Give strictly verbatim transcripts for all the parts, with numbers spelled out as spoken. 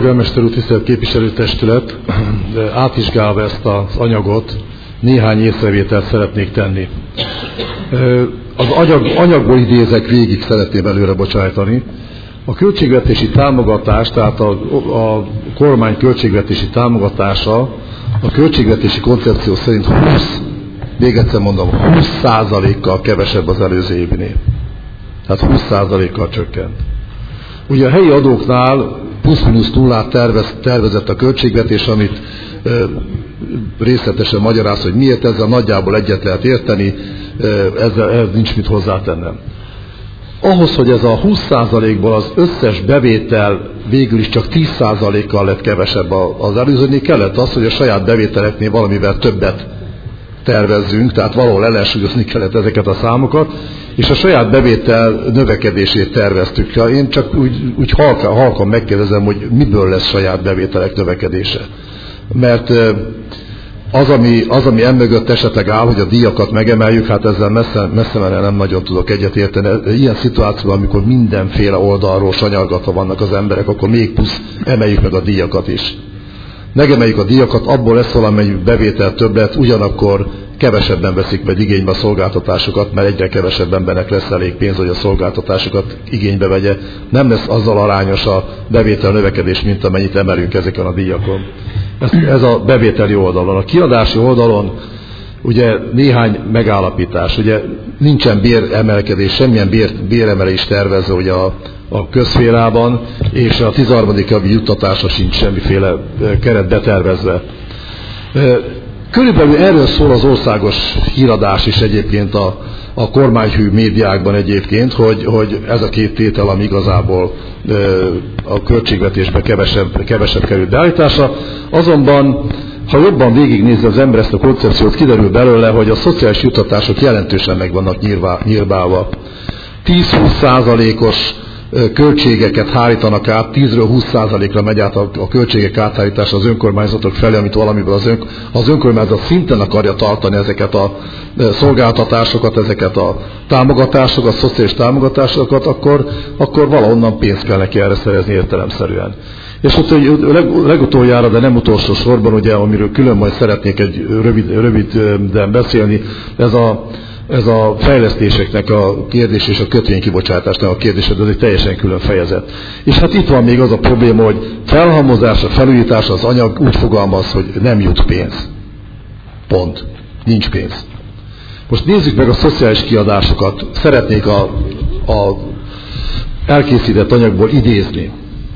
Polgármester úr, tisztelt képviselőtestület, átvizsgálva ezt az anyagot, néhány észrevételt szeretnék tenni. Az anyag, anyagból idézek végig, szeretném előre bocsájtani. A költségvetési támogatás, tehát a, a kormány költségvetési támogatása a költségvetési koncepció szerint húsz, még egyszer mondom, húsz százalékkal kevesebb az előző évnél. Tehát húsz százalékkal csökkent. Ugye a helyi adóknál plusz-minusz nullát tervez, tervezett a költségvetés, amit e, részletesen magyaráz, hogy miért, ezzel nagyjából egyet lehet érteni, e, ezzel, ez nincs mit hozzátennem. Ahhoz, hogy ez a húsz százalékból az összes bevétel végül is csak tíz százalékkal lett kevesebb az előzőnél, kellett az, hogy a saját bevételeknél valamivel többet tervezzünk, tehát valahol ellensúlyozni kellett ezeket a számokat, és a saját bevétel növekedését terveztük. Én csak úgy, úgy halkan, halkan megkérdezem, hogy miből lesz saját bevételek növekedése. Mert az, ami, az, ami emögött esetleg áll, hogy a díjakat megemeljük, hát ezzel messze, messze menően nem nagyon tudok egyetérteni. Ilyen szituációban, amikor mindenféle oldalról sanyargatva vannak az emberek, akkor még plusz emeljük meg a díjakat is. Megemeljük a díjakat, abból lesz valamennyi bevétel többet, ugyanakkor kevesebben veszik meg igénybe a szolgáltatásokat, mert egyre kevesebb embernek lesz elég pénz, hogy a szolgáltatásokat igénybe vegye. Nem lesz azzal arányos a bevétel növekedés, mint amennyit emelünk ezeken a díjakon. Ez, ez a bevételi oldalon. A kiadási oldalon ugye néhány megállapítás. Ugye nincsen béremelkedés, semmilyen bér, béremelés tervezve ugye a, a közszférában, és a tizenharmadik havi juttatása sincs semmiféle keret betervezve. Körülbelül erről szól az országos híradás is egyébként a, a kormányhű médiákban egyébként, hogy, hogy ez a két tétel, ami igazából a költségvetésbe kevesebb, kevesebb került beállítása. Azonban, ha jobban végignézi az ember ezt a koncepciót, kiderül belőle, hogy a szociális juttatások jelentősen meg vannak nyírbálva. tíz-húsz százalékos költségeket hárítanak át, tízről húsz százalékra megy át a, a költségek áthárítása az önkormányzatok felé, amit valamiből az, ön, az önkormányzat szinten akarja tartani ezeket a szolgáltatásokat, ezeket a támogatásokat, a szociális támogatásokat, akkor, akkor valahonnan pénzt kell neki erre szerezni értelemszerűen. És ott leg, legutoljára, de nem utolsó sorban, ugye, amiről külön majd szeretnék egy rövid, röviden beszélni, ez a Ez a fejlesztéseknek a kérdés és a kötvénykibocsátásnak a kérdés, de ez egy teljesen külön fejezet. És hát itt van még az a probléma, hogy felhalmozása, felújítása az anyag úgy fogalmaz, hogy nem jut pénz. Pont. Nincs pénz. Most nézzük meg a szociális kiadásokat. Szeretnék a, a elkészített anyagból idézni.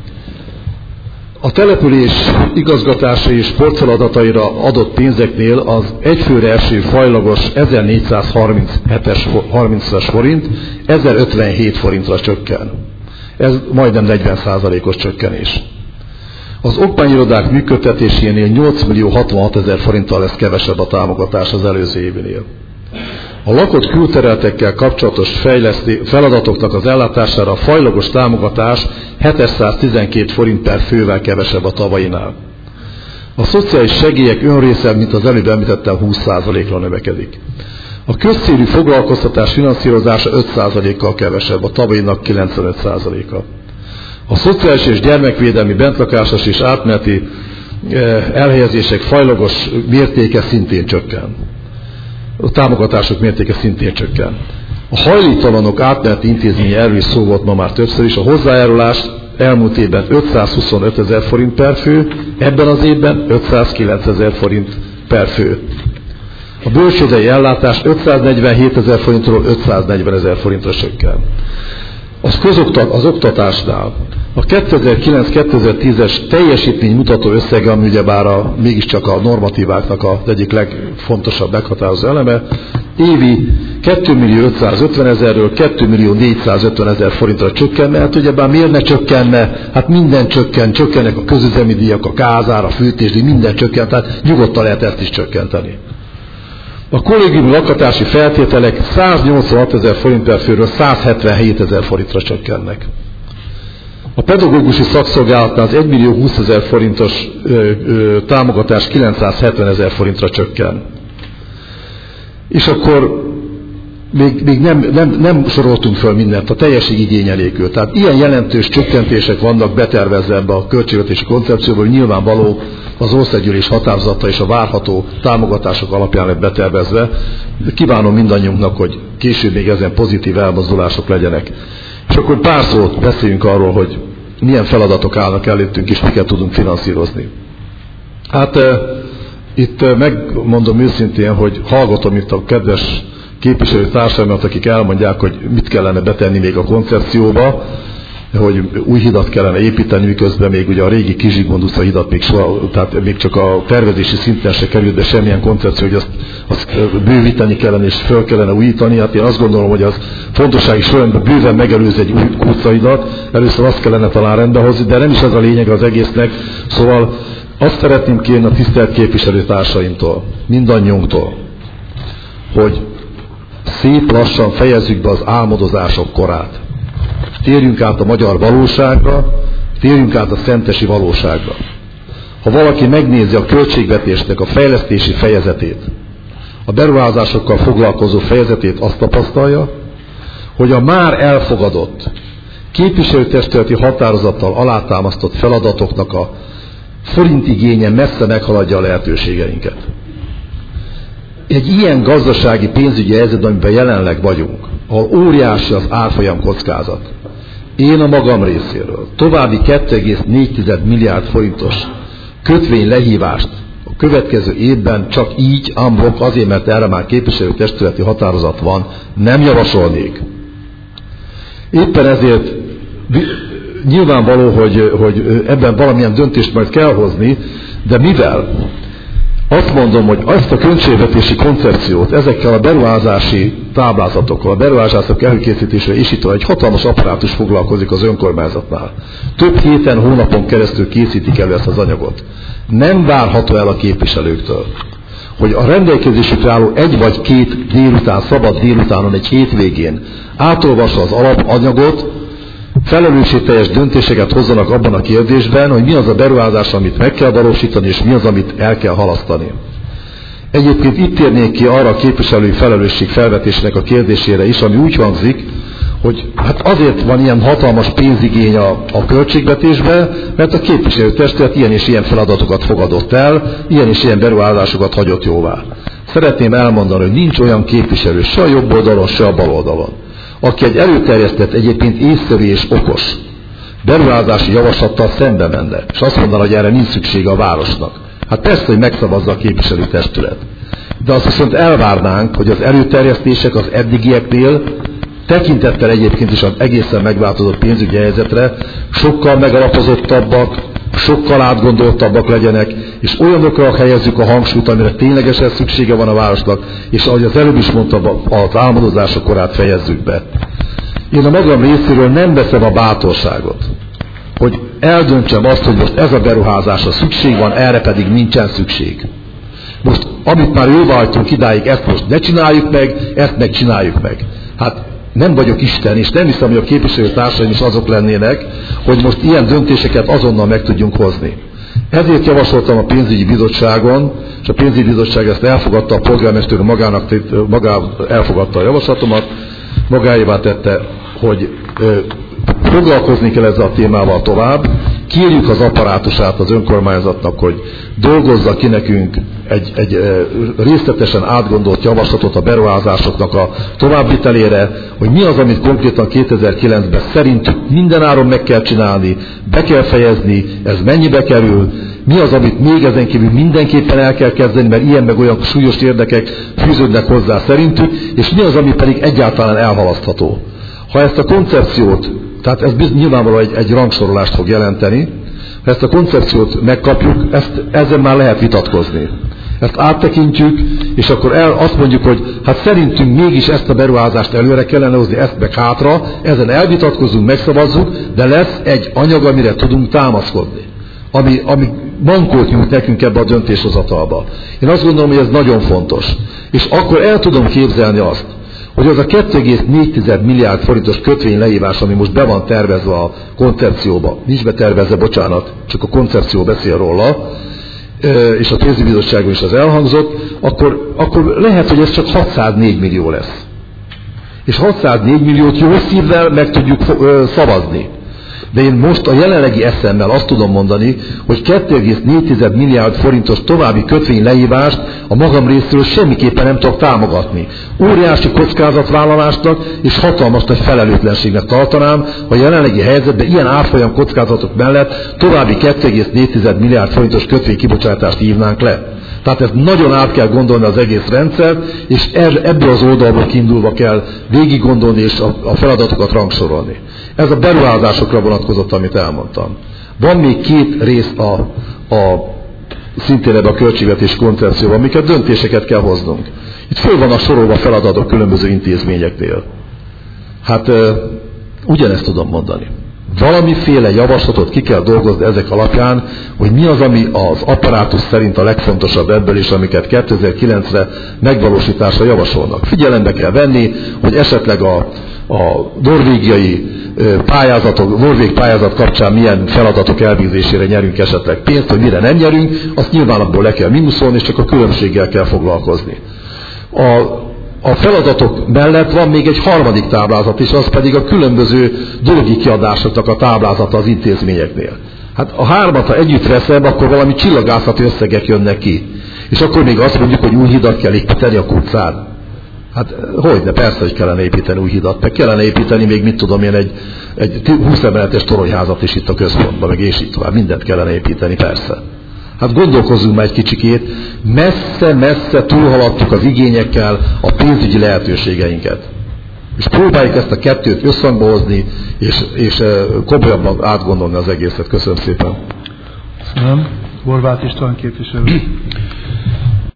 A település igazgatási és sportfeladataira adott pénzeknél az egyfőre eső fajlagos ezernégyszázharmincas forint ezerötvenhét forintra csökken. Ez majdnem negyven százalékos csökkenés. Az okmányirodák működtetésénél nyolc millió hatvanhat ezer forinttal lesz kevesebb a támogatás az előző événél. A lakott külterületekkel kapcsolatos feladatoknak az ellátására a fajlagos támogatás hétszáztizenkét forint per fővel kevesebb a tavainál. A szociális segélyek önrésze, mint az előbb említettem, húsz százalékra növekedik. A közcélű foglalkoztatás finanszírozása öt százalékkal kevesebb, a tavalyinak kilencvenöt százaléka. A szociális és gyermekvédelmi bentlakásos és átmeneti elhelyezések fajlagos mértéke szintén csökken. A támogatások mértéke szintén csökken. A hajléktalanok átmeneti intézménye, erről is szó volt ma már többször is, a hozzájárulás elmúlt évben ötszázhuszonöt ezer forint per fő, ebben az évben ötszázkilenc ezer forint per fő. A bölcsődei ellátás ötszáznegyvenhét ezer forintról ötszáznegyven ezer forintra csökken. Az, közoktat, az oktatásnál a kétezer-kilenc kétezer-tízes teljesítmény mutató összege, ami ugyebár a, mégiscsak a normatíváknak az egyik legfontosabb meghatározó eleme, évi kétmillió ötszázötven ezerről kétmillió négyszázötven ezer forintra csökkenne, hát ugyebár miért ne csökkenne? Hát minden csökken, csökkennek a közüzemi díjak, a gázár, a fűtésdíj, minden csökken, tehát nyugodtan lehet ezt is csökkenteni. A kollégiumi lakhatási feltételek száznyolcvanhat ezer forint per főről százhetvenhét ezer forintra csökkennek. A pedagógusi szakszolgálatnál az egymillió húsz ezer forintos ö, ö, támogatás kilencszázhetven ezer forintra csökken. És akkor még, még nem, nem, nem soroltunk föl mindent, a teljesség igényelékül. Tehát ilyen jelentős csökkentések vannak betervezve ebbe a költségvetési koncepcióból, hogy nyilvánvaló az országgyűlés határozata és a várható támogatások alapján lett betervezve. Kívánom mindannyiunknak, hogy később még ezen pozitív elmozdulások legyenek. És akkor pár szót beszéljünk arról, hogy milyen feladatok állnak előttünk, és miket tudunk finanszírozni. Hát e, itt megmondom őszintén, hogy hallgatom itt a kedves képviselőtársaimat, akik elmondják, hogy mit kellene betenni még a koncepcióba, hogy új hidat kellene építeni, miközben még ugye a régi Kizsigmond utca hidat még, soha, tehát még csak a tervezési szinten se került be semmilyen koncepció, hogy azt, azt bővíteni kellene és föl kellene újítani. Hát én azt gondolom, hogy az fontossági sorrendben bőven megelőz egy új utcahidat, először azt kellene talán rendbe hozni, de nem is ez a lényeg az egésznek. Szóval azt szeretném kérni a tisztelt képviselőtársaimtól, mindannyiunktól, hogy szép lassan fejezzük be az álmodozások korát. Térjünk át a magyar valóságra, térjünk át a szentesi valóságra. Ha valaki megnézi a költségvetésnek a fejlesztési fejezetét, a beruházásokkal foglalkozó fejezetét, azt tapasztalja, hogy a már elfogadott képviselőtestületi határozattal alátámasztott feladatoknak a forintigénye messze meghaladja a lehetőségeinket. Egy ilyen gazdasági pénzügyi helyzetben, amiben jelenleg vagyunk, ahol óriási az árfolyam kockázat, én a magam részéről további kettő egész négy milliárd forintos kötvény lehívást a következő évben csak így amblok, azért, mert erre már képviselőtestületi határozat van, nem javasolnék. Éppen ezért nyilvánvaló, hogy, hogy ebben valamilyen döntést majd kell hozni, de mivel azt mondom, hogy azt a költségvetési koncepciót ezekkel a beruházási táblázatokkal, a beruházások előkészítésre és itt egy hatalmas apparátus foglalkozik az önkormányzatnál. Több héten, hónapon keresztül készítik elő ezt az anyagot. Nem várható el a képviselőktől, hogy a rendelkezésükre álló egy vagy két délután, szabad délutánon egy hétvégén átolvassa az alapanyagot, felelősségteljes döntéseket hozzanak abban a kérdésben, hogy mi az a beruházás, amit meg kell valósítani, és mi az, amit el kell halasztani. Egyébként itt térnék ki arra a képviselői felelősség felvetésnek a kérdésére is, ami úgy hangzik, hogy hát azért van ilyen hatalmas pénzigény a, a költségvetésben, mert a képviselőtestület ilyen és ilyen feladatokat fogadott el, ilyen és ilyen beruházásokat hagyott jóvá. Szeretném elmondani, hogy nincs olyan képviselő, se a jobb oldalon, se a bal oldalon, aki egy előterjesztett, egyébként észszerű és okos beruházási javaslattal szembe menne, és azt mondaná, hogy erre nincs szüksége a városnak. Hát persze, hogy megszavazza a képviselőtestület. De azt viszont elvárnánk, hogy az előterjesztések az eddigieknél, tekintettel egyébként is az egészen megváltozott pénzügyi helyzetre, sokkal megalapozottabbak, sokkal átgondoltabbak legyenek, és olyanokra helyezzük a hangsúlyt, amire ténylegesen szüksége van a városnak, és ahogy az előbb is mondtam, az álmodozások korát fejezzük be. Én a magam részéről nem veszem a bátorságot, hogy eldöntsem azt, hogy most ez a beruházásra szükség van, erre pedig nincsen szükség. Most, amit már jóváhagytunk idáig, ezt most ne csináljuk meg, ezt meg csináljuk meg. Hát nem vagyok Isten, és nem hiszem, hogy a képviselőtársaim is azok lennének, hogy most ilyen döntéseket azonnal meg tudjunk hozni. Ezért javasoltam a pénzügyi bizottságon, és a pénzügyi bizottság ezt elfogadta, a polgármester magának magá elfogadta a javaslatomat, magáévá tette, hogy ö, foglalkozni kell ezzel a témával tovább, kérjük az apparátusát az önkormányzatnak, hogy dolgozza ki nekünk egy, egy részletesen átgondolt javaslatot a beruházásoknak a továbbvitelére, hogy mi az, amit konkrétan kétezer-kilencben szerintük mindenáron meg kell csinálni, be kell fejezni, ez mennyibe kerül, mi az, amit még ezen kívül mindenképpen el kell kezdeni, mert ilyen meg olyan súlyos érdekek fűződnek hozzá szerintük, és mi az, ami pedig egyáltalán elhalasztható. Ha ezt a koncepciót, tehát ez nyilvánvalóan egy, egy rangsorolást fog jelenteni, ha ezt a koncepciót megkapjuk, ezt, ezzel már lehet vitatkozni. Ezt áttekintjük, és akkor el, azt mondjuk, hogy hát szerintünk mégis ezt a beruházást előre kellene hozni, ezt meg hátra, ezen elvitatkozunk, megszavazzuk, de lesz egy anyag, amire tudunk támaszkodni, ami, ami mankót nyújt nekünk ebbe a döntéshozatalba. Én azt gondolom, hogy ez nagyon fontos. És akkor el tudom képzelni azt, hogy az a kettő egész négy milliárd forintos kötvény lehívás, ami most be van tervezve a koncepcióba, nincs betervezve, bocsánat, csak a koncepció beszél róla, és a pénzügyi bizottságon is az elhangzott, akkor, akkor lehet, hogy ez csak hatszáznégy millió lesz. És hatszáznégy milliót jó szívvel meg tudjuk szavazni. De én most a jelenlegi eszemmel azt tudom mondani, hogy két egész négy milliárd forintos további kötvény lehívást a magam részéről semmiképpen nem tudok támogatni. Óriási kockázatvállalásnak és hatalmas nagy felelőtlenségnek tartanám, ha a jelenlegi helyzetben ilyen árfolyam kockázatok mellett további két egész négy milliárd forintos kötvény kibocsátást hívnánk le. Tehát ezt nagyon át kell gondolni az egész rendszert, és ebből az oldalból kiindulva kell végig gondolni és a feladatokat rangsorolni. Ez a beruházásokra vonatkozott, amit elmondtam. Van még két rész a, a szintén ebben a költségvetés koncepcióban, amiket döntéseket kell hoznunk. Itt föl vannak sorolva feladatok különböző intézményeknél. Hát ugyanezt tudom mondani. Valamiféle javaslatot ki kell dolgozni ezek alapján, hogy mi az, ami az apparátus szerint a legfontosabb ebből is, amiket kétezer-kilencre megvalósításra javasolnak. Figyelembe kell venni, hogy esetleg a, a norvégiai pályázatok, norvég pályázat kapcsán milyen feladatok elvégzésére nyerünk esetleg pénzt, hogy mire nem nyerünk, azt nyilván abból le kell mínuszolni, és csak a különbséggel kell foglalkozni. A A feladatok mellett van még egy harmadik táblázat is, az pedig a különböző dolgi kiadásoknak a táblázata az intézményeknél. Hát a hármat, ha együtt veszem, akkor valami csillagászati összegek jönnek ki. És akkor még azt mondjuk, hogy új hidat kell építeni a Kuccán. Hát hogyne, persze, hogy kellene építeni új hidat, meg kellene építeni még, mit tudom én, egy, egy húsz emeletes toronyházat is itt a központban, meg és így tovább. Mindent kellene építeni, persze. Hát gondolkozzunk már egy kicsikét, messze-messze túlhaladtuk az igényekkel a pénzügyi lehetőségeinket. És próbáljuk ezt a kettőt összhangba hozni, és, és komolyabban átgondolni az egészet. Köszönöm szépen. Köszönöm. Horváth István képviselő.